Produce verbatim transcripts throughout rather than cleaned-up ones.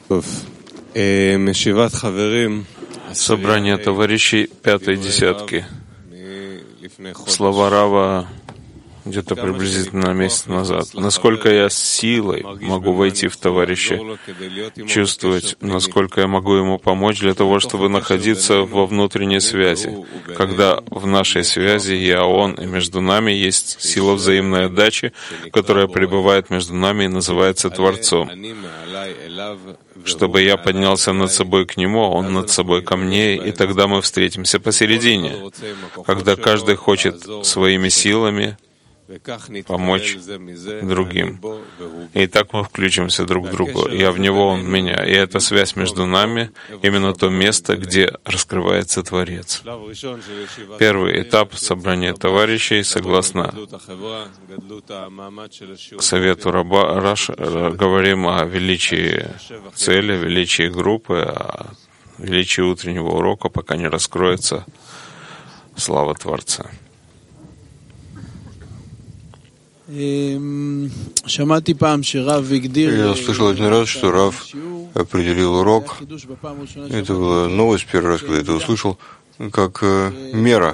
Собрание товарищей пятой десятки. Слова Рава где-то приблизительно месяц назад. Насколько я с силой могу войти в товарища, чувствовать, насколько я могу ему помочь для того, чтобы находиться во внутренней связи. Когда в нашей связи я, он, и между нами есть сила взаимной отдачи, которая пребывает между нами и называется Творцом. Чтобы я поднялся над собой к Нему, Он над собой ко мне, и тогда мы встретимся посередине, когда каждый хочет своими силами помочь другим. И так мы включимся друг в друга. Я в Него, Он в меня. И эта связь между нами — именно то место, где раскрывается Творец. Первый этап собрания товарищей, согласно совету Раба, Раш, говорим о величии цели, величии группы, о величии утреннего урока, пока не раскроется слава Творца. Я слышал один раз, что Рав определил урок. Это была новость первый раз, когда я это услышал, как мера.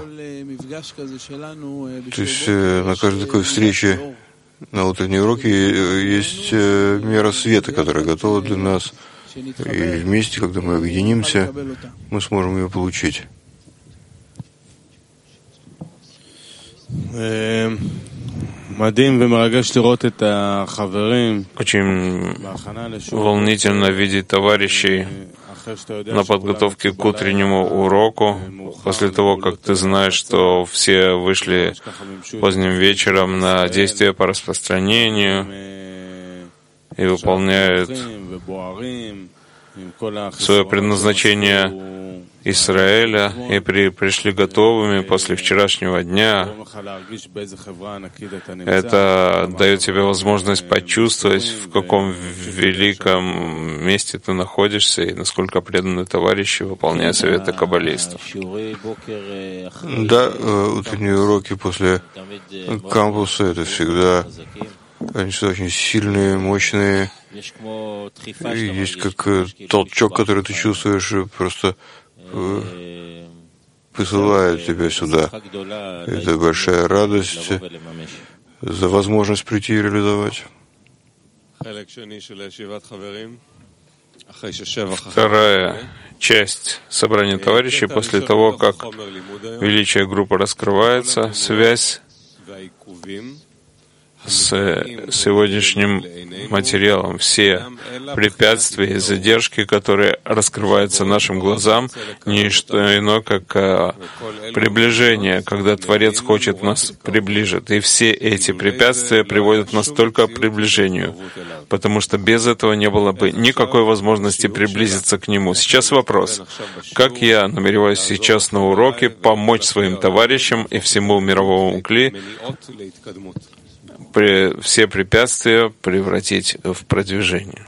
То есть на каждой такой встрече на утренней уроке есть мера света, которая готова для нас. И вместе, когда мы объединимся, мы сможем ее получить. Очень волнительно видеть товарищей на подготовке к утреннему уроку, после того, как ты знаешь, что все вышли поздним вечером на действия по распространению и выполняют свое предназначение Израиля и при, пришли готовыми после вчерашнего дня. Это дает тебе возможность почувствовать, в каком великом месте ты находишься и насколько преданы товарищи, выполняя советы каббалистов. Да, утренние уроки после кампуса — это всегда, они всегда очень сильные, мощные. И есть как толчок, который ты чувствуешь, просто посылает тебя сюда. Это большая радость за возможность прийти и реализовать. Вторая часть собрания товарищей после того, как величие группы раскрывается, связь с сегодняшним материалом. Все препятствия и задержки, которые раскрываются нашим глазам, не что иное, как приближение, когда Творец хочет нас приближить. И все эти препятствия приводят нас только к приближению, потому что без этого не было бы никакой возможности приблизиться к Нему. Сейчас вопрос. Как я намереваюсь сейчас на уроке помочь своим товарищам и всему мировому кли при, все препятствия превратить в продвижение?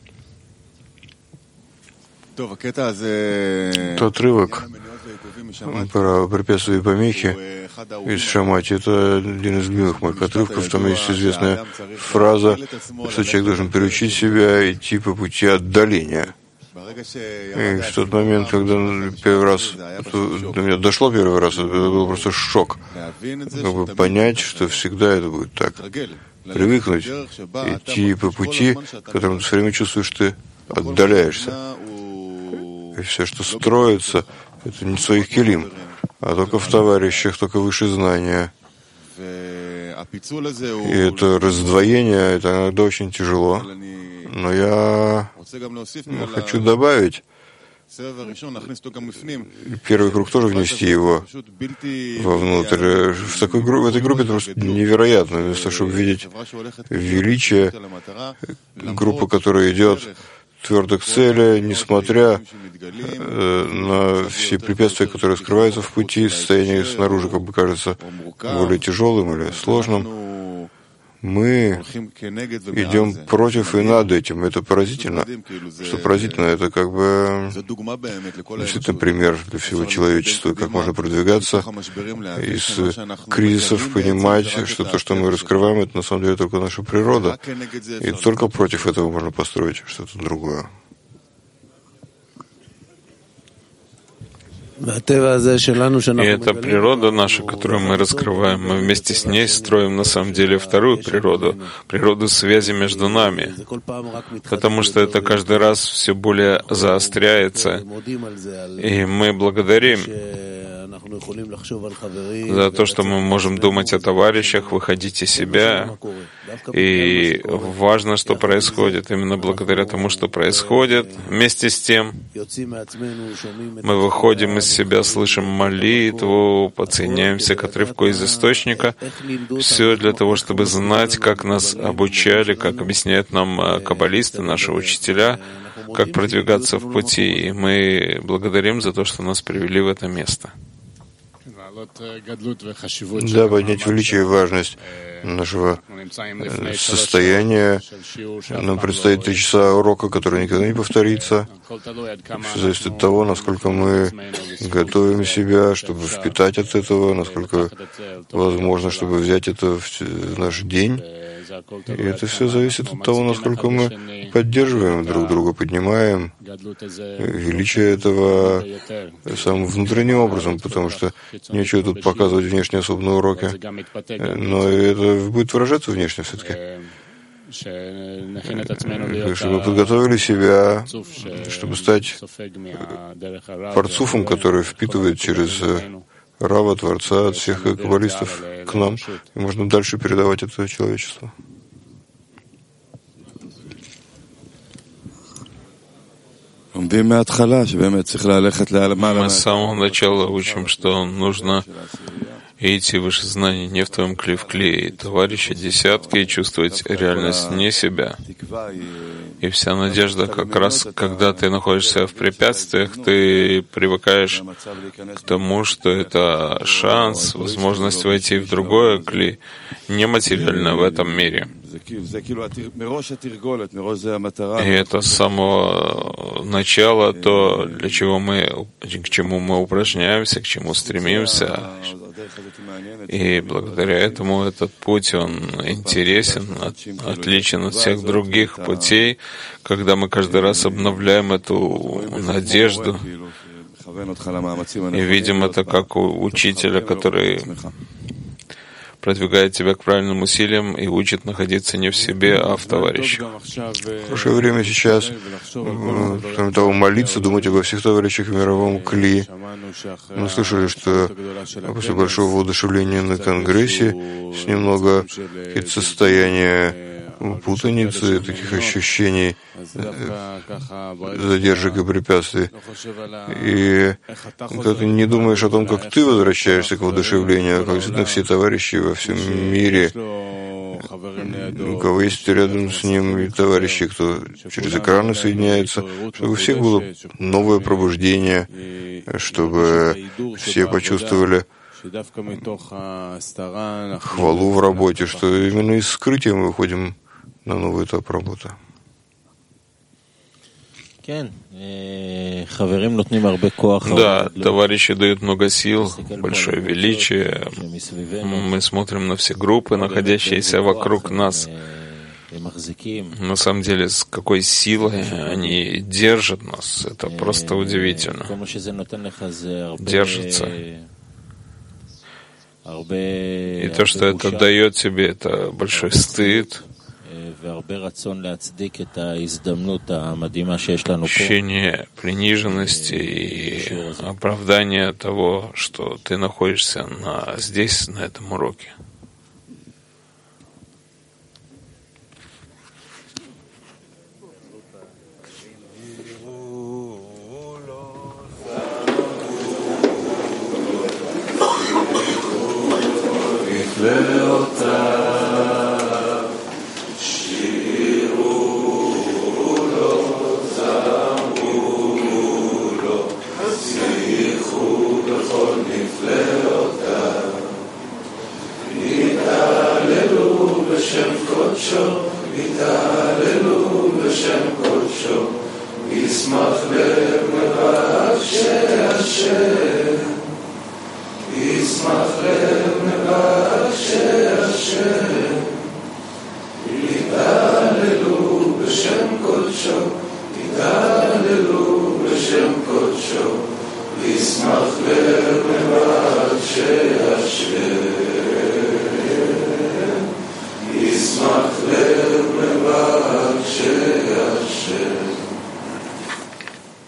Тот отрывок про препятствия и помехи из Шамати — это один из любимых моих отрывков. Там есть известная фраза, что человек должен приучить себя идти по пути отдаления. И в тот момент, когда первый раз до меня дошло первый раз, это был просто шок. Как бы понять, что всегда это будет так. Привыкнуть, идти по пути, которым ты все время чувствуешь, что ты отдаляешься. И все, что строится, это не в своих келим, а только в товарищах, только выше знания. И это раздвоение, это иногда очень тяжело. Но я хочу добавить, первый круг тоже внести его вовнутрь. В, такой, в этой группе это просто невероятно. Вместо того, чтобы видеть величие группы, которая идет твердо к цели, несмотря э, на все препятствия, которые скрываются в пути, состояние снаружи как бы кажется более тяжелым или сложным. Мы идем против и над этим. Это поразительно. Что поразительно, это как бы действительно пример для всего человечества, как можно продвигаться из кризисов, понимать, что то, что мы раскрываем, это на самом деле только наша природа. И только против этого можно построить что-то другое. И эта природа наша, которую мы раскрываем, мы вместе с ней строим на самом деле вторую природу, природу связи между нами, потому что это каждый раз все более заостряется, и мы благодарим за то, что мы можем думать о товарищах, выходить из себя. И важно, что происходит. Именно благодаря тому, что происходит, вместе с тем мы выходим из себя, слышим молитву, подсоединяемся к отрывку из источника. Все для того, чтобы знать, как нас обучали, как объясняют нам каббалисты, наши учителя, как продвигаться в пути. И мы благодарим за то, что нас привели в это место. Да, поднять величие и важность нашего состояния. Нам предстоит три часа урока, который никогда не повторится. Все зависит от того, насколько мы готовим себя, чтобы впитать от этого, насколько возможно, чтобы взять это в наш день. И это все зависит от того, насколько мы поддерживаем друг друга, поднимаем величие этого самым внутренним образом, потому что нечего тут показывать внешне особо на уроке, но это будет выражаться внешне все-таки. Чтобы подготовили себя, чтобы стать парцуфом, который впитывает через Рава, Творца, от всех каббалистов к нам, и можно дальше передавать это человечеству. Мы с самого начала учим, что нужно идти выше знаний не в твоем кле-в-кле, товарищи, десятки, и чувствовать реальность не себя. И вся надежда как раз, когда ты находишься в препятствиях, ты привыкаешь к тому, что это шанс, возможность войти в другое кли, нематериальное в этом мире. И это с самого начала то, для чего мы, к чему мы упражняемся, к чему стремимся. И благодаря этому этот путь, он интересен, от, отличен от всех других путей, когда мы каждый раз обновляем эту надежду и видим это как у учителя, который продвигает тебя к правильным усилиям и учит находиться не в себе, а в товарищах. Хорошее время сейчас, кроме того, молиться, думать обо всех товарищах в мировом кли. Мы слышали, что после большого воодушевления на Конгрессе с немного состояния путаницы, таких ощущений задержек и препятствий. И когда ты не думаешь о том, как ты возвращаешься к воодушевлению, а как действительно все товарищи во всем мире, у кого есть рядом с ним и товарищи, кто через экраны соединяется, чтобы у всех было новое пробуждение, чтобы все почувствовали хвалу в работе, что именно из скрытия мы выходим на новый этап работы. Да, товарищи дают много сил, большое величие. Мы смотрим на все группы, находящиеся вокруг нас. На самом деле, с какой силой они держат нас, это просто удивительно. Держатся. И то, что это дает тебе, это большой стыд, ощущение приниженности и оправдание того, что ты находишься на, здесь, на этом уроке. This מחבר מבט